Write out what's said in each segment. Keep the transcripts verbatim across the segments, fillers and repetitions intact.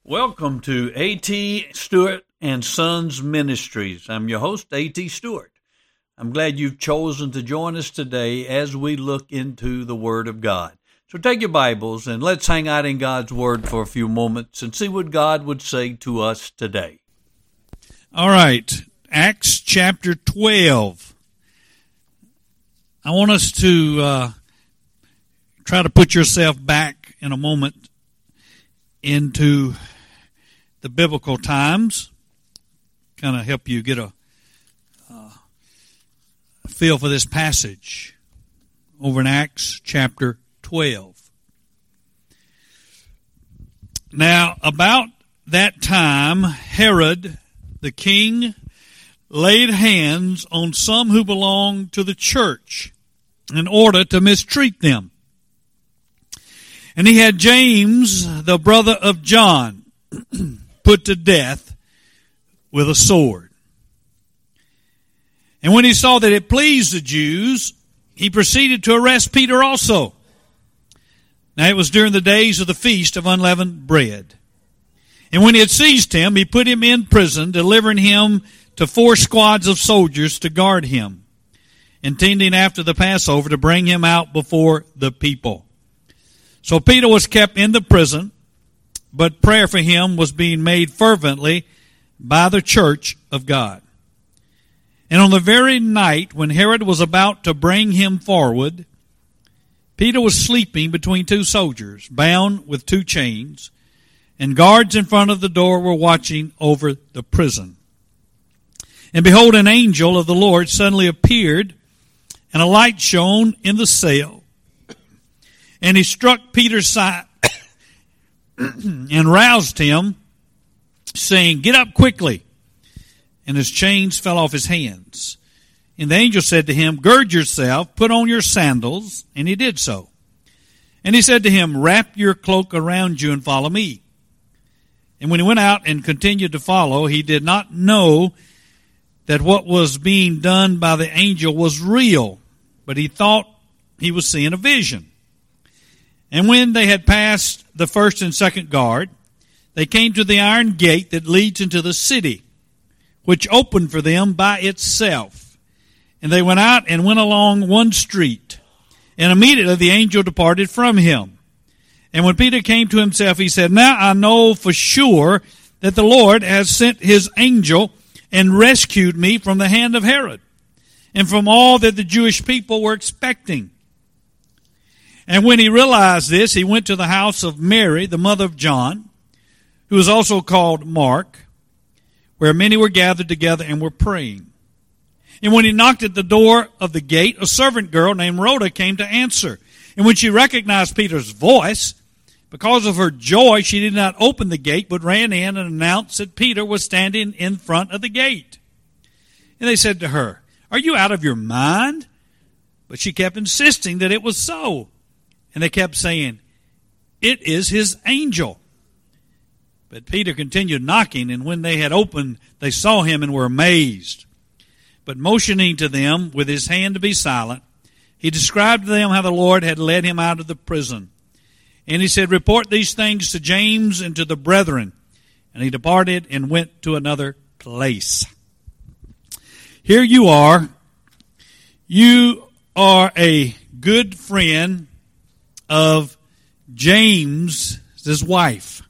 Welcome to A T. Stewart and Sons Ministries. I'm your host, A T. Stewart. I'm glad you've chosen to join us today as we look into the Word of God. So take your Bibles and let's hang out in God's Word for a few moments and see what God would say to us today. All right, Acts chapter twelve. I want us to uh, try to put yourself back in a moment into the biblical times, kind of help you get a, uh, a feel for this passage over in Acts chapter twelve. Now, about that time, Herod the king laid hands on some who belonged to the church in order to mistreat them. And he had James, the brother of John, put to death with a sword. And when he saw that it pleased the Jews, he proceeded to arrest Peter also. Now it was during the days of the feast of unleavened bread. And when he had seized him, he put him in prison, delivering him to four squads of soldiers to guard him, intending after the Passover to bring him out before the people. So Peter was kept in the prison, but prayer for him was being made fervently by the church of God. And on the very night when Herod was about to bring him forward, Peter was sleeping between two soldiers, bound with two chains, and guards in front of the door were watching over the prison. And behold, an angel of the Lord suddenly appeared, and a light shone in the cell. And he struck Peter's side and roused him, saying, "Get up quickly." And his chains fell off his hands. And the angel said to him, "Gird yourself, put on your sandals." And he did so. And he said to him, "Wrap your cloak around you and follow me." And when he went out and continued to follow, he did not know that what was being done by the angel was real, but he thought he was seeing a vision. And when they had passed the first and second guard, they came to the iron gate that leads into the city, which opened for them by itself. And they went out and went along one street, and immediately the angel departed from him. And when Peter came to himself, he said, "Now I know for sure that the Lord has sent his angel and rescued me from the hand of Herod and from all that the Jewish people were expecting." And when he realized this, he went to the house of Mary, the mother of John, who was also called Mark, where many were gathered together and were praying. And when he knocked at the door of the gate, a servant girl named Rhoda came to answer. And when she recognized Peter's voice, because of her joy, she did not open the gate, but ran in and announced that Peter was standing in front of the gate. And they said to her, "Are you out of your mind?" But she kept insisting that it was so. And they kept saying, "It is his angel." But Peter continued knocking, and when they had opened, they saw him and were amazed. But motioning to them with his hand to be silent, he described to them how the Lord had led him out of the prison. And he said, "Report these things to James and to the brethren." And he departed and went to another place. Here you are. You are a good friend of James, his wife.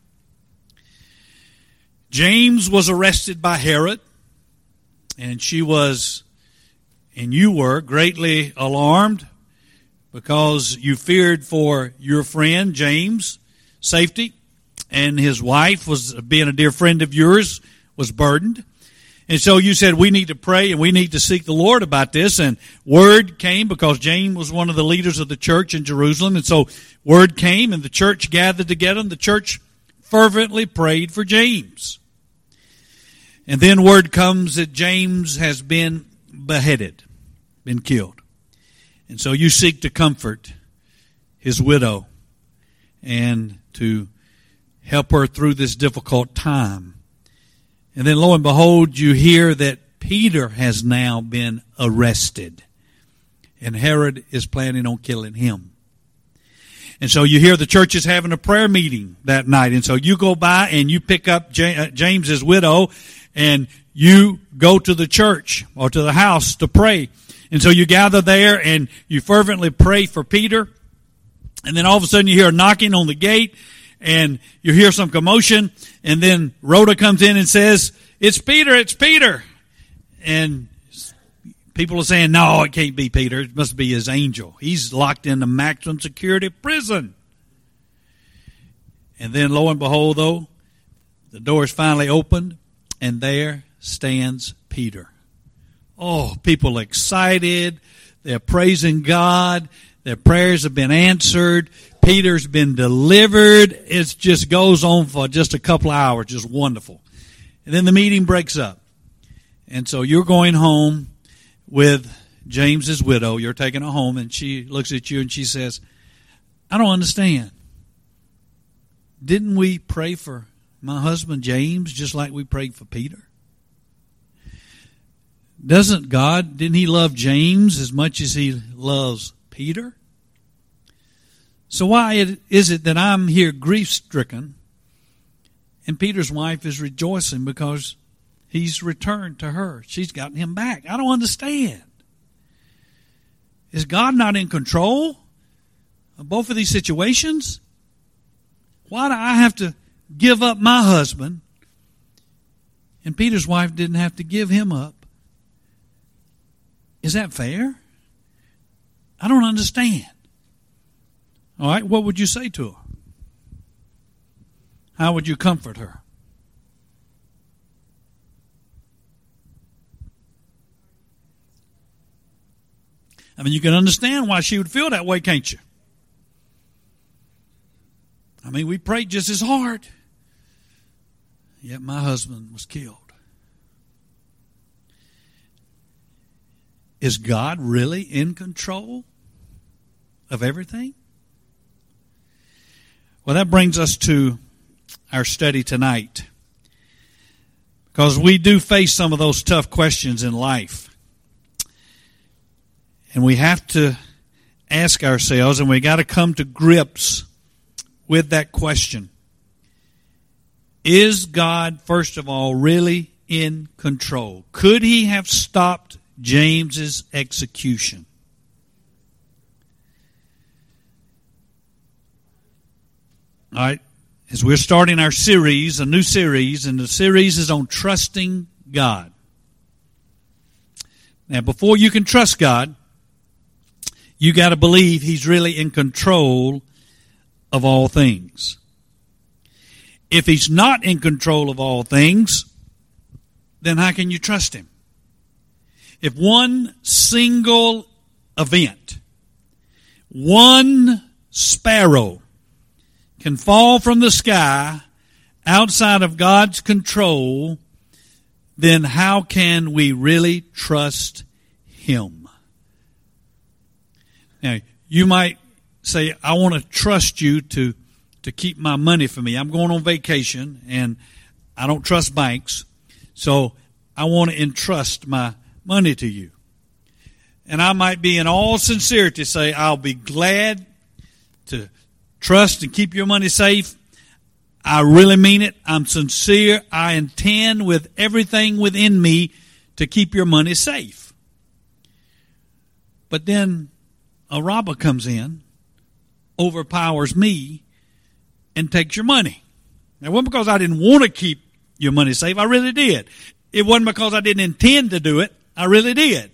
James was arrested by Herod, and she was, and you were, greatly alarmed because you feared for your friend James' safety, and his wife, was being a dear friend of yours, was burdened. And so you said, we need to pray and we need to seek the Lord about this. And word came, because James was one of the leaders of the church in Jerusalem. And so word came, and the church gathered together, and the church fervently prayed for James. And then word comes that James has been beheaded, been killed. And so you seek to comfort his widow and to help her through this difficult time. And then lo and behold, you hear that Peter has now been arrested, and Herod is planning on killing him. And so you hear the church is having a prayer meeting that night. And so you go by and you pick up James's widow and you go to the church or to the house to pray. And so you gather there and you fervently pray for Peter. And then all of a sudden you hear a knocking on the gate and you hear some commotion. And then Rhoda comes in and says, "It's Peter, it's Peter." And people are saying, "No, it can't be Peter. It must be his angel. He's locked in the maximum security prison." And then lo and behold, though, the door is finally opened and there stands Peter. Oh, people excited. They're praising God. Their prayers have been answered. Peter's been delivered. It just goes on for just a couple of hours. Just wonderful. And then the meeting breaks up. And so you're going home with James's widow. You're taking her home, and she looks at you and she says, "I don't understand. Didn't we pray for my husband James just like we prayed for Peter? Doesn't God, didn't he love James as much as he loves Peter? So why is it that I'm here grief-stricken and Peter's wife is rejoicing because he's returned to her? She's gotten him back. I don't understand. Is God not in control of both of these situations? Why do I have to give up my husband and Peter's wife didn't have to give him up? Is that fair? I don't understand." All right, what would you say to her? How would you comfort her? I mean, you can understand why she would feel that way, can't you? I mean, we prayed just as hard, yet my husband was killed. Is God really in control of everything? Well, that brings us to our study tonight, because we do face some of those tough questions in life. And we have to ask ourselves, and we got to come to grips with that question. Is God, first of all, really in control? Could he have stopped James's execution? All right, as we're starting our series, a new series, and the series is on trusting God. Now, before you can trust God, you got to believe he's really in control of all things. If he's not in control of all things, then how can you trust him? If one single event, one sparrow can fall from the sky outside of God's control, then how can we really trust him? Now, you might say, "I want to trust you to, to keep my money for me. I'm going on vacation and I don't trust banks, so I want to entrust my money to you." And I might be in all sincerity say, "I'll be glad to trust and keep your money safe. I really mean it. I'm sincere. I intend with everything within me to keep your money safe." But then a robber comes in, overpowers me, and takes your money. Now, it wasn't because I didn't want to keep your money safe. I really did. It wasn't because I didn't intend to do it. I really did.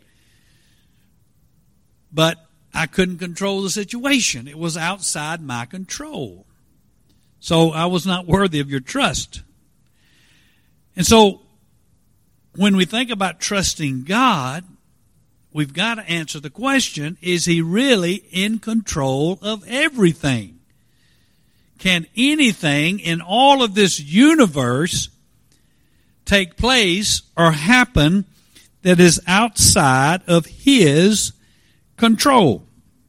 But I couldn't control the situation. It was outside my control. So I was not worthy of your trust. And so when we think about trusting God, we've got to answer the question, is he really in control of everything? Can anything in all of this universe take place or happen that is outside of his control?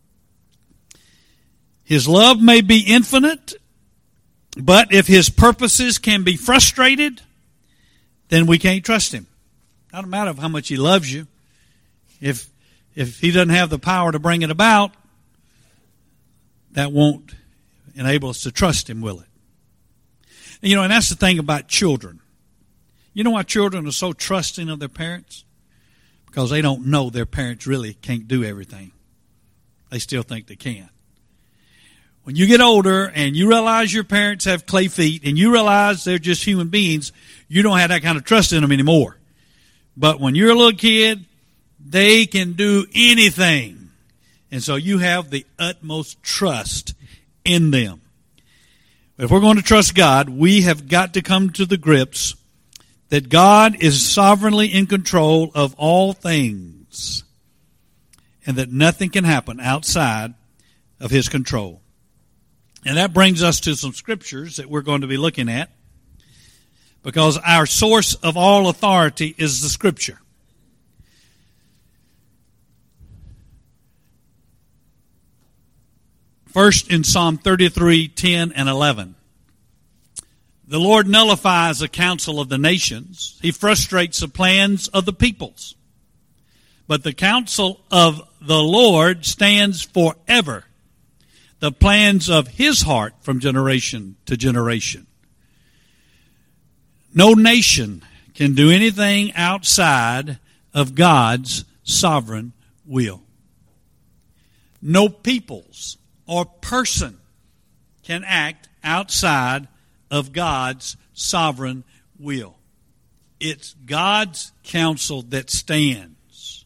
His love may be infinite, but if his purposes can be frustrated, then we can't trust him. Doesn't matter how much he loves you. If if he doesn't have the power to bring it about, that won't enable us to trust him with it. And, you know, and that's the thing about children. You know why children are so trusting of their parents? Because they don't know their parents really can't do everything. They still think they can. When you get older and you realize your parents have clay feet and you realize they're just human beings, you don't have that kind of trust in them anymore. But when you're a little kid, they can do anything. And so you have the utmost trust in them. If we're going to trust God, we have got to come to the grips that God is sovereignly in control of all things and that nothing can happen outside of his control. And that brings us to some scriptures that we're going to be looking at, because our source of all authority is the scripture. First, in Psalm thirty-three, ten and eleven. The Lord nullifies the counsel of the nations. He frustrates the plans of the peoples. But the counsel of the Lord stands forever, the plans of his heart from generation to generation. No nation can do anything outside of God's sovereign will. No peoples or person can act outside of God's sovereign will. It's God's counsel that stands,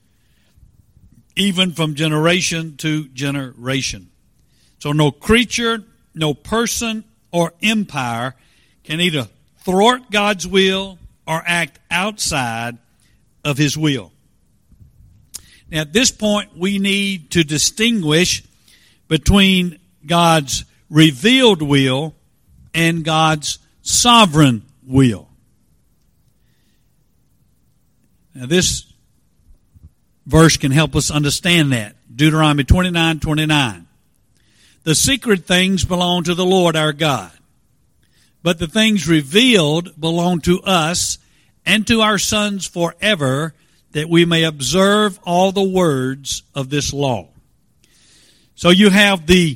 even from generation to generation. So no creature, no person, or empire can either thwart God's will or act outside of his will. Now, at this point, we need to distinguish between God's revealed will and God's sovereign will. Now, this verse can help us understand that. Deuteronomy twenty-nine twenty-nine. The secret things belong to the Lord our God, but the things revealed belong to us and to our sons forever, that we may observe all the words of this law. So you have the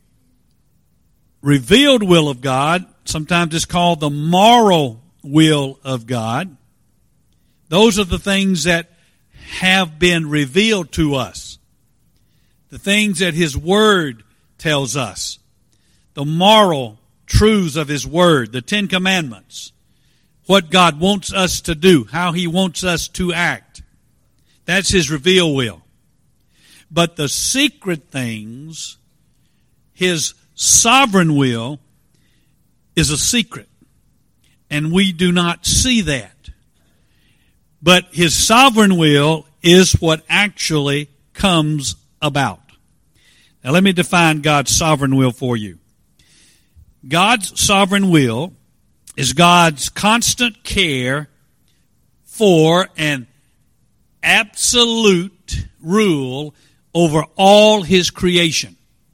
revealed will of God. Sometimes it's called the moral will of God. Those are the things that have been revealed to us. The things that his word tells us. The moral truths of his word. The Ten Commandments. What God wants us to do. How he wants us to act. That's his revealed will. But the secret things, his sovereign will, is a secret. And we do not see that. But his sovereign will is what actually comes about. Now let me define God's sovereign will for you. God's sovereign will is God's constant care for an absolute rule over all his creation,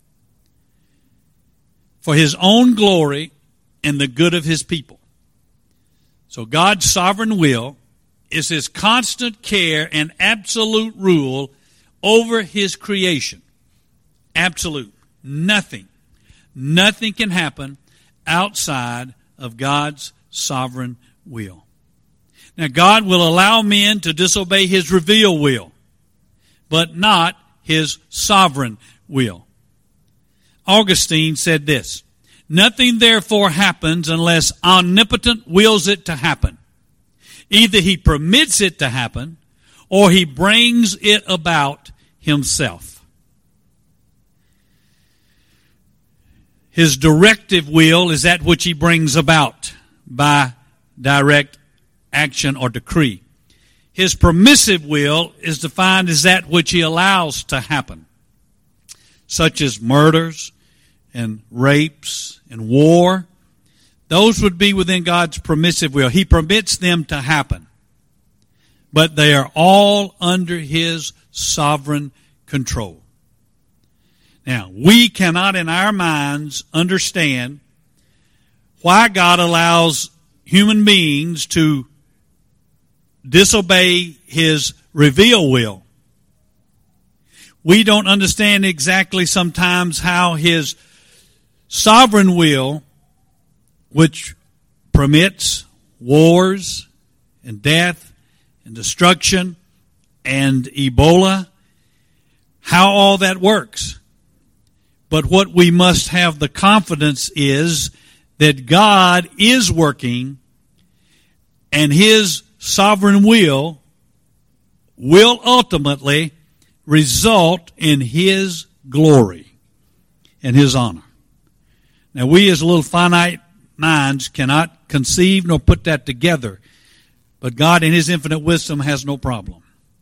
for his own glory and the good of his people. So God's sovereign will is his constant care and absolute rule over his creation. Absolute. Nothing. Nothing can happen outside of God's sovereign will. Now, God will allow men to disobey his revealed will, but not his sovereign will. Augustine said this: nothing therefore happens unless omnipotent wills it to happen. Either he permits it to happen, or he brings it about himself. His directive will is that which he brings about by direct action or decree. His permissive will is defined as that which he allows to happen, such as murders and rapes and war. Those would be within God's permissive will. He permits them to happen, but they are all under his sovereign control. Now, we cannot in our minds understand why God allows human beings to disobey his revealed will. We don't understand exactly sometimes how his sovereign will, which permits wars and death and destruction and Ebola, how all that works. But what we must have the confidence is that God is working, and His sovereign will will ultimately result in His glory and His honor. Now, we as little finite minds cannot conceive nor put that together, but God in His infinite wisdom has no problem.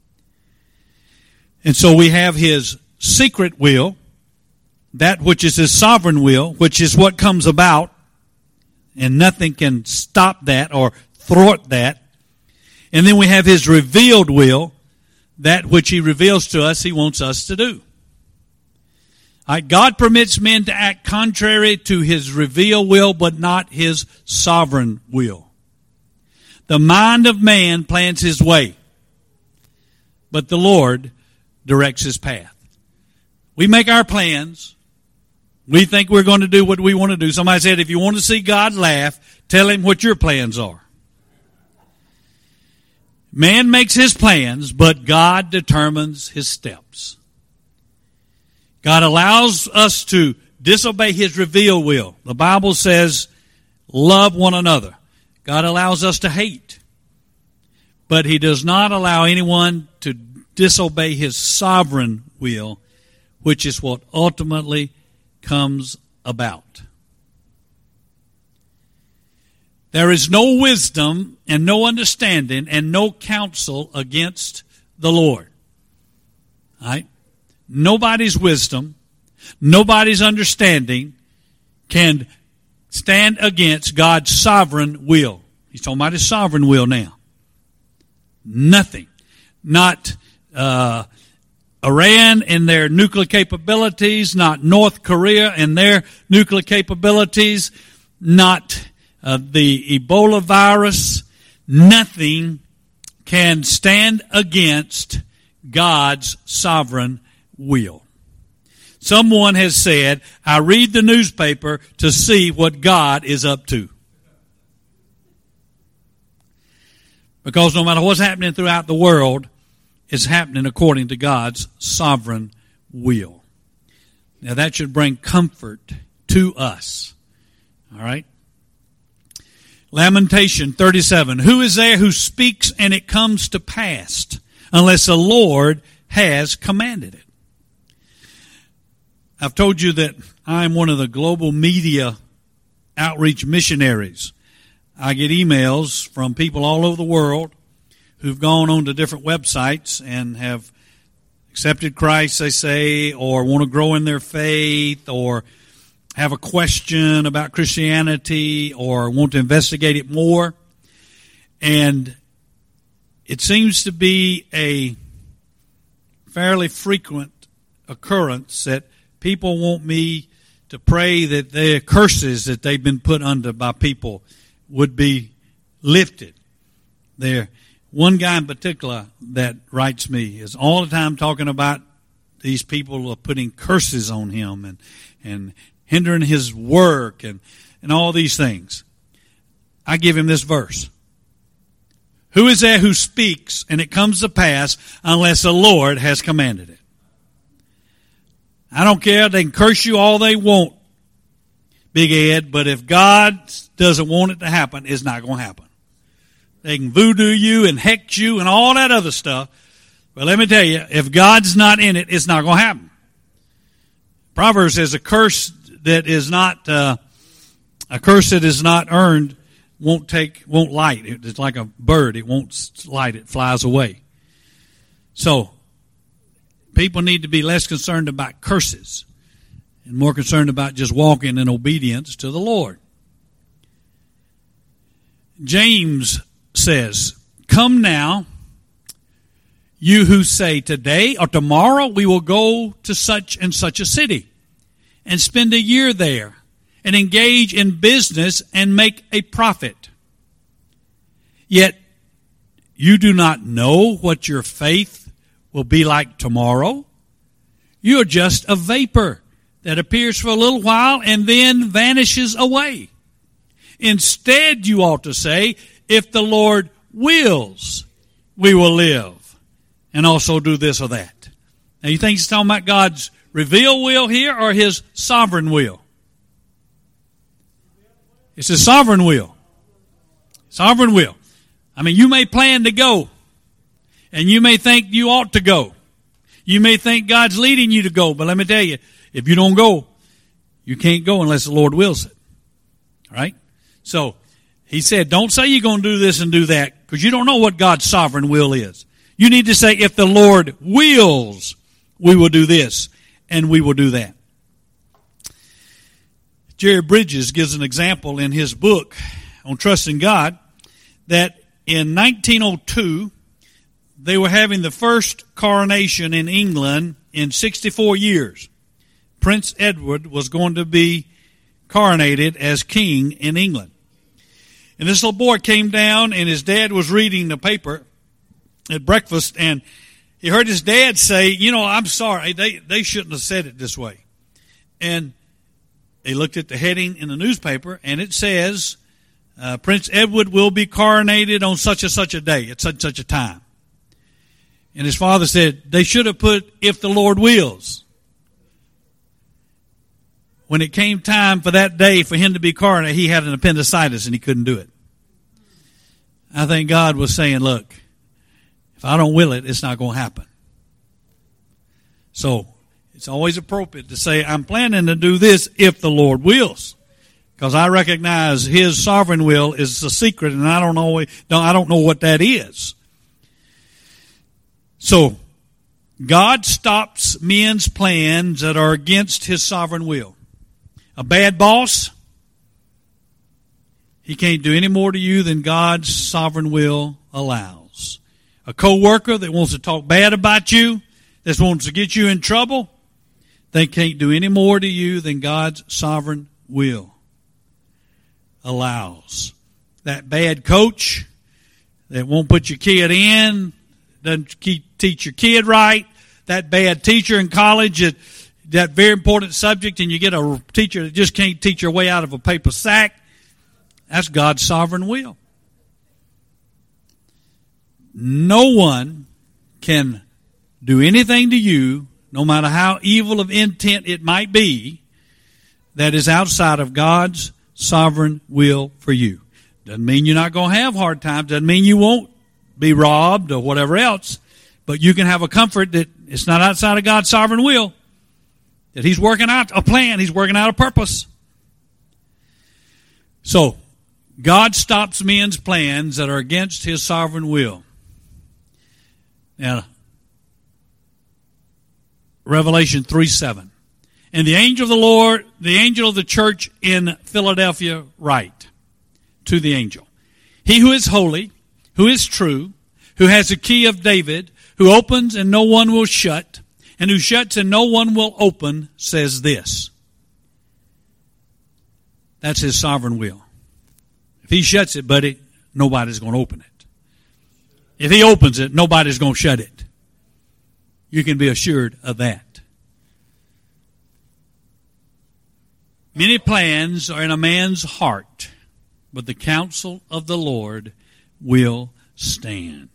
And so we have His secret will, that which is His sovereign will, which is what comes about, and nothing can stop that or thwart that. And then we have His revealed will, that which He reveals to us He wants us to do. All right, God permits men to act contrary to His revealed will, but not His sovereign will. The mind of man plans his way, but the Lord directs his path. We make our plans. We think we're going to do what we want to do. Somebody said, if you want to see God laugh, tell Him what your plans are. Man makes his plans, but God determines his steps. God allows us to disobey His revealed will. The Bible says, love one another. God allows us to hate. But He does not allow anyone to disobey His sovereign will, which is what ultimately comes about. There is no wisdom and no understanding and no counsel against the Lord. All right? Nobody's wisdom, nobody's understanding can stand against God's sovereign will. He's talking about His sovereign will now. Nothing. Not uh, Iran and their nuclear capabilities, not North Korea and their nuclear capabilities, not uh, the Ebola virus. Nothing can stand against God's sovereign will. Someone has said, I read the newspaper to see what God is up to. Because no matter what's happening throughout the world, it's happening according to God's sovereign will. Now that should bring comfort to us. All right? Lamentation thirty-seven. Who is there who speaks and it comes to pass, unless the Lord has commanded it? I've told you that I'm one of the global media outreach missionaries. I get emails from people all over the world who've gone on to different websites and have accepted Christ, they say, or want to grow in their faith, or have a question about Christianity, or want to investigate it more. And it seems to be a fairly frequent occurrence that people want me to pray that their curses that they've been put under by people would be lifted. There, one guy in particular that writes me is all the time talking about these people are putting curses on him and and hindering his work and, and all these things. I give him this verse. Who is there who speaks and it comes to pass unless the Lord has commanded it? I don't care. They can curse you all they want, Big Ed, but if God doesn't want it to happen, it's not going to happen. They can voodoo you and hex you and all that other stuff. But let me tell you, if God's not in it, it's not going to happen. Proverbs says a curse that is not, uh, a curse that is not earned won't take, won't light. It's like a bird. It won't light. It flies away. So, people need to be less concerned about curses and more concerned about just walking in obedience to the Lord. James says, come now, you who say today or tomorrow we will go to such and such a city and spend a year there and engage in business and make a profit. Yet you do not know what your faith will be like tomorrow. You are just a vapor that appears for a little while and then vanishes away. Instead, you ought to say, if the Lord wills, we will live and also do this or that. Now, you think he's talking about God's revealed will here or his sovereign will? It's his sovereign will. Sovereign will. I mean, you may plan to go, and you may think you ought to go. You may think God's leading you to go, but let me tell you, if you don't go, you can't go unless the Lord wills it. All right? So, he said, don't say you're going to do this and do that, because you don't know what God's sovereign will is. You need to say, if the Lord wills, we will do this, and we will do that. Jerry Bridges gives an example in his book on trusting God that in nineteen oh two, they were having the first coronation in England in sixty-four years. Prince Edward was going to be coronated as king in England. And this little boy came down, and his dad was reading the paper at breakfast, and he heard his dad say, you know, I'm sorry, they, they shouldn't have said it this way. And they looked at the heading in the newspaper, and it says, uh, Prince Edward will be coronated on such and such a day, at such and such a time. And his father said, they should have put, if the Lord wills. When it came time for that day for him to be coronated, he had an appendicitis and he couldn't do it. I think God was saying, look, if I don't will it, it's not going to happen. So, it's always appropriate to say, I'm planning to do this if the Lord wills. Because I recognize his sovereign will is a secret, and I don't know, I don't know what that is. So, God stops men's plans that are against his sovereign will. A bad boss, he can't do any more to you than God's sovereign will allows. A co-worker that wants to talk bad about you, that wants to get you in trouble, they can't do any more to you than God's sovereign will allows. That bad coach that won't put your kid in, doesn't keep, teach your kid right, that bad teacher in college that that very important subject, and you get a teacher that just can't teach your way out of a paper sack, that's God's sovereign will. No one can do anything to you, no matter how evil of intent it might be, that is outside of God's sovereign will for you. Doesn't mean you're not going to have hard times. Doesn't mean you won't be robbed or whatever else. But you can have a comfort that it's not outside of God's sovereign will. That he's working out a plan. He's working out a purpose. So, God stops men's plans that are against his sovereign will. Now, Revelation three seven. And the angel of the Lord, the angel of the church in Philadelphia write to the angel, he who is holy, who is true, who has the key of David, who opens and no one will shut, and who shuts and no one will open, says this. That's his sovereign will. If he shuts it, buddy, nobody's going to open it. If he opens it, nobody's going to shut it. You can be assured of that. Many plans are in a man's heart, but the counsel of the Lord will stand.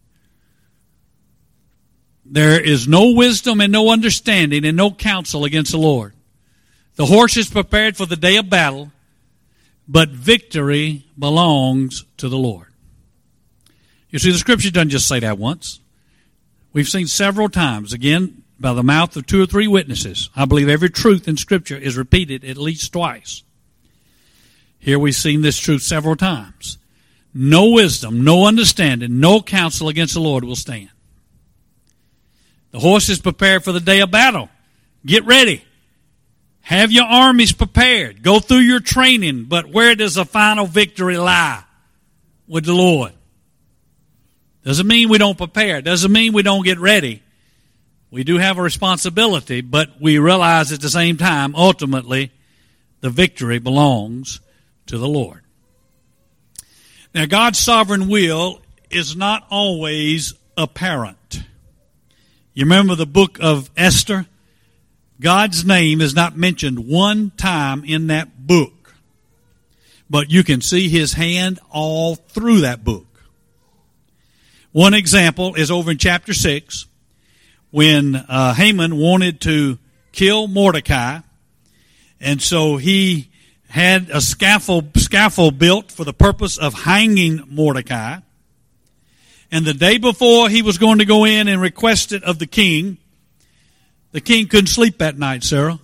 There is no wisdom and no understanding and no counsel against the Lord. The horse is prepared for the day of battle, but victory belongs to the Lord. You see, the Scripture doesn't just say that once. We've seen several times, again, by the mouth of two or three witnesses. I believe every truth in Scripture is repeated at least twice. Here we've seen this truth several times. No wisdom, no understanding, no counsel against the Lord will stand. The horse is prepared for the day of battle. Get ready. Have your armies prepared. Go through your training. But where does the final victory lie? With the Lord. Doesn't mean we don't prepare. Doesn't mean we don't get ready. We do have a responsibility, but we realize at the same time, ultimately, the victory belongs to the Lord. Now, God's sovereign will is not always apparent. You remember the book of Esther? God's name is not mentioned one time in that book. But you can see his hand all through that book. One example is over in chapter six, when uh, Haman wanted to kill Mordecai, and so he had a scaffold, scaffold built for the purpose of hanging Mordecai. And the day before he was going to go in and request it of the king, the king couldn't sleep that night, Sarah.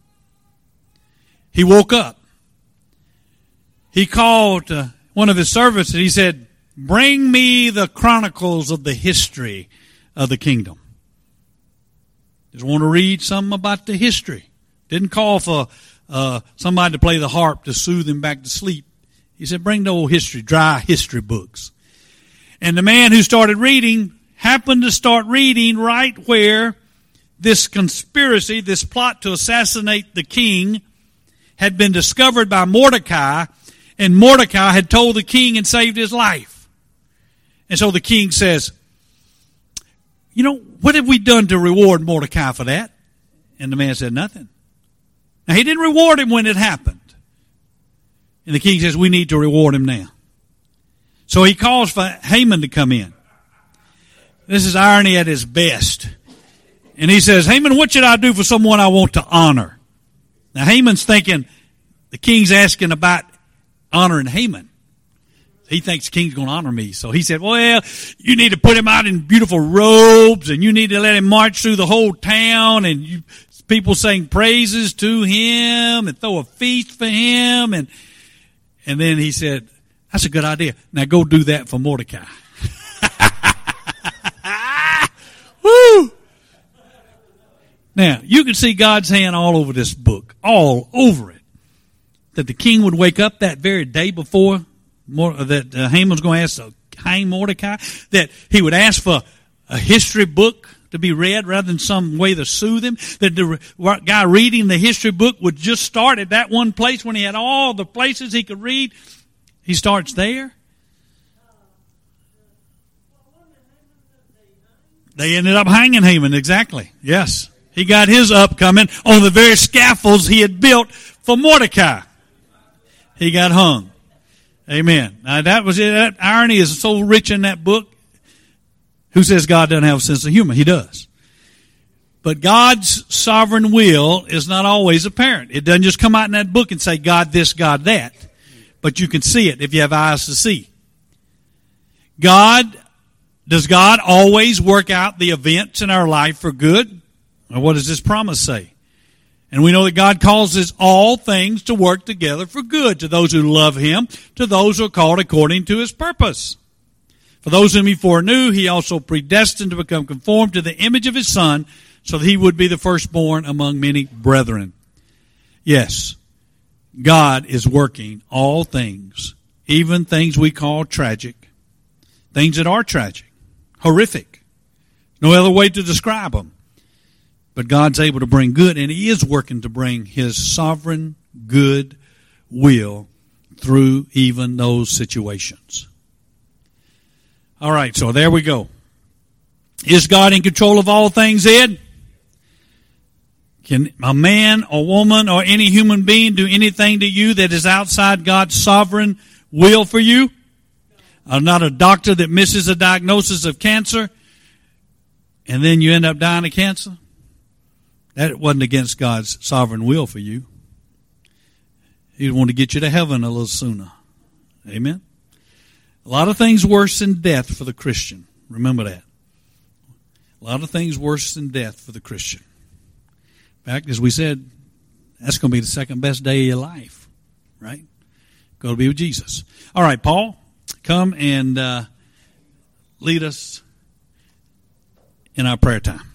He woke up. He called uh, one of his servants and he said, "Bring me the chronicles of the history of the kingdom." Just want to read something about the history. Didn't call for uh, somebody to play the harp to soothe him back to sleep. He said, "Bring the old history, dry history books." And the man who started reading happened to start reading right where this conspiracy, this plot to assassinate the king, had been discovered by Mordecai, and Mordecai had told the king and saved his life. And so the king says, "You know, what have we done to reward Mordecai for that?" And the man said, "Nothing." Now, he didn't reward him when it happened. And the king says, "We need to reward him now." So he calls for Haman to come in. This is irony at its best. And he says, "Haman, what should I do for someone I want to honor?" Now, Haman's thinking the king's asking about honoring Haman. He thinks the king's going to honor me. So he said, "Well, you need to put him out in beautiful robes, and you need to let him march through the whole town, and you, people sing praises to him and throw a feast for him." And and then he said, "That's a good idea. Now go do that for Mordecai." Woo! Now, you can see God's hand all over this book, all over it. That the king would wake up that very day before that uh, Haman was going to ask to hang Mordecai, that he would ask for a history book to be read rather than some way to soothe him, that the guy reading the history book would just start at that one place when he had all the places he could read. He starts there. They ended up hanging Haman, exactly. Yes. He got his upcoming on the very scaffolds he had built for Mordecai. He got hung. Amen. Now that was it. That irony is so rich in that book. Who says God doesn't have a sense of humor? He does. But God's sovereign will is not always apparent. It doesn't just come out in that book and say God this, God that. But you can see it if you have eyes to see. God, does God always work out the events in our life for good? Or what does this promise say? And we know that God causes all things to work together for good to those who love Him, to those who are called according to His purpose. For those whom He foreknew, He also predestined to become conformed to the image of His Son, so that He would be the firstborn among many brethren. Yes, God is working all things, even things we call tragic, things that are tragic, horrific. No other way to describe them. But God's able to bring good, and He is working to bring His sovereign good will through even those situations. All right, so there we go. Is God in control of all things, Ed? Can a man or woman or any human being do anything to you that is outside God's sovereign will for you? I'm not a doctor that misses a diagnosis of cancer, and then you end up dying of cancer. That wasn't against God's sovereign will for you. He wanted to get you to heaven a little sooner. Amen? A lot of things worse than death for the Christian. Remember that. A lot of things worse than death for the Christian. In fact, as we said, that's going to be the second best day of your life. Right? Go to be with Jesus. All right, Paul, come and uh, lead us in our prayer time.